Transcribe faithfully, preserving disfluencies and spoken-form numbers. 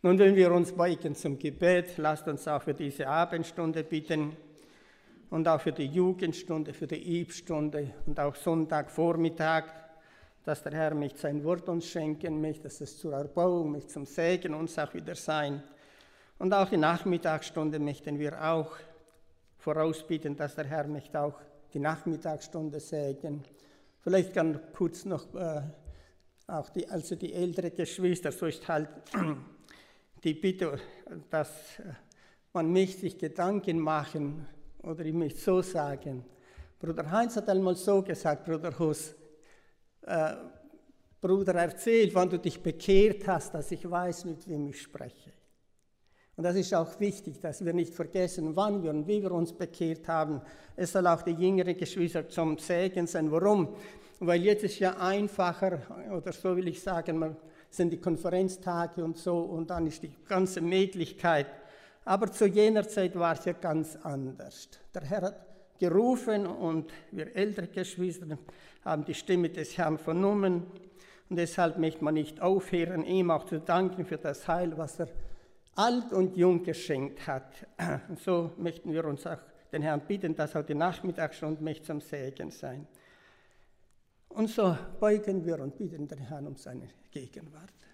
Nun, wenn wir uns beugen zum Gebet, lasst uns auch für diese Abendstunde bitten und auch für die Jugendstunde, für die Iebstunde und auch Sonntagvormittag, dass der Herr mich sein Wort uns schenken möchte, dass es zur Erbauung, mich zum Segen uns auch wieder sein. Und auch die Nachmittagsstunde möchten wir auch vorausbitten, dass der Herr mich auch die Nachmittagsstunde segnen. Vielleicht ganz kurz noch, äh, auch die, also die ältere Geschwister, so ist halt die Bitte, dass man möchte sich Gedanken machen, oder ich möchte so sagen. Bruder Heinz hat einmal so gesagt, Bruder Hus, äh, Bruder, erzähl, wann du dich bekehrt hast, dass ich weiß, mit wem ich spreche. Und das ist auch wichtig, dass wir nicht vergessen, wann wir und wie wir uns bekehrt haben. Es soll auch die jüngeren Geschwister zum Segen sein. Warum? Weil jetzt ist ja einfacher, oder so will ich sagen, sind die Konferenztage und so, und dann ist die ganze Möglichkeit. Aber zu jener Zeit war es ja ganz anders. Der Herr hat gerufen und wir ältere Geschwister haben die Stimme des Herrn vernommen. Und deshalb möchte man nicht aufhören, ihm auch zu danken für das Heil, was er alt und jung geschenkt hat. Und so möchten wir uns auch den Herrn bitten, dass auch die Nachmittagsstunde möchte zum Segen sein. Und so beugen wir und bitten den Herrn um seine Gegenwart.